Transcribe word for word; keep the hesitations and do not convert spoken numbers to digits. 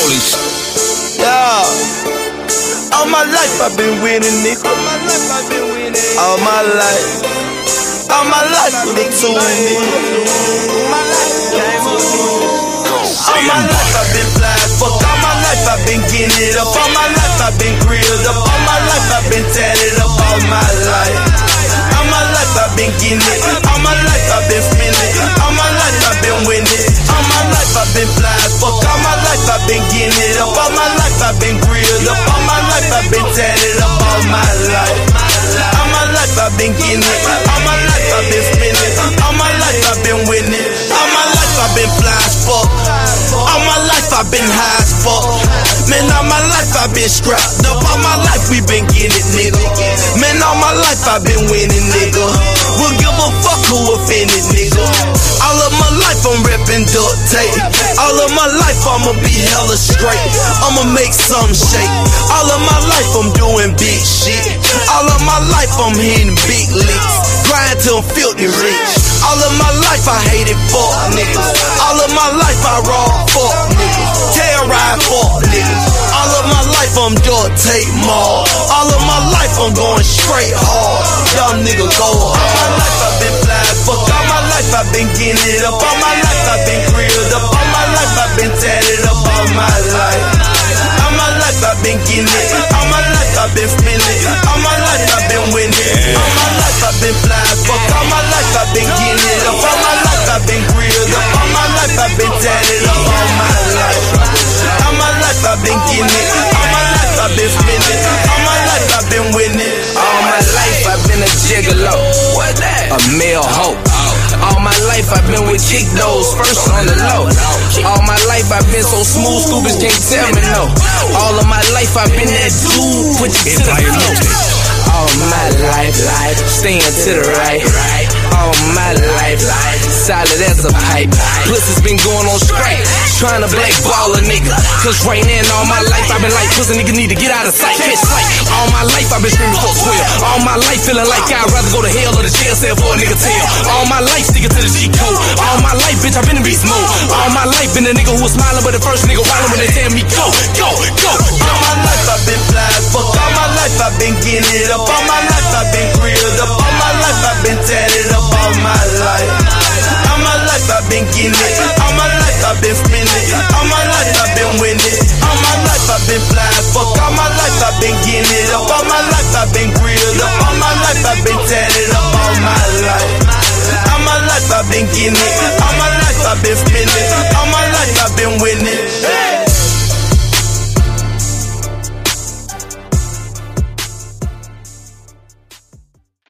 Holy shit. Yeah. All my life I've been winning, nigga. All my life I've been winning. All my life. All my life I've been tuning, nigga. All my life I've been flying. Fuck, all my life I've been getting it up. All my life I've been grilled up. All my life I've been tatted up. All my life. All my life I've been getting it. All my life I've been spinning. All my life I've been winning. All my life I've been flying. Fuck, all my life I've been getting it up. All my life I've been grilled up. All my life I've been tatted up. All my life. All my life I've been getting it. All my life I've been spinning. All my life I've been winning. All my life I've been fly as fuck. All my life I've been high as fuck. Man, all my life I've been strapped up. All my life we been getting it, nigga. Man, all my life I've been winning, nigga. We'll give a fuck who offended, nigga. All of my life I'm reppin' duct tape. All of my life I'ma be hella straight. I'ma make some shake. All of my life I'm doing big shit. All of my life I'm hitting big licks. Grind till I'm filthy rich. All of my life I hated fuck niggas. All of my life I raw fuck niggas. Terrorize fuck niggas. All of my life I'm duct tape mall. All of my life I'm going straight hard. Y'all niggas go hard. All my life I've been flying. Fuck, all my life I've been getting it up. All my life I've been grilled up. All my life I've been tatted up. All my life. All my life I've been getting it. All my life I've been spinning. All my life I've been winning. All my life I've been flying. Fuck, all my life I've been getting it up. All my life I've been grilled up. All my life I've been tatted up. All my life. All my life I've been getting it. All my life I've been spinning. All my life I've been winning. All my life I've been a gigolo. What that? A male hoe. All my life I've been with kick those first on the low. All my life I've been so smooth, scoopers can't tell me no. All of my life I've been that dude, put you to the floor. All my life, life, staying to the right. All my life, life, solid as a pipe. Pussy's been going on straight, trying to blackball a nigga. Cause right now, all my life I've been like, pussy nigga need to get out of sight. Catch sight. All my life I've been screaming for twelve. All my life feeling like I'd rather go to hell or the jail cell for a nigga tail. All my life sticking to the G code. All my life, bitch, I've been in beast mode. All my life been a nigga who was smiling, but the first nigga wildin' when they tell me go, go, go. All my life I've been flying. Fuck, all my life I've been getting it up. All my life I've been grilled up. All my life I've been tatted up. All my life. All my life I've been getting it. All my life I've been spinning. All my life I've been winning.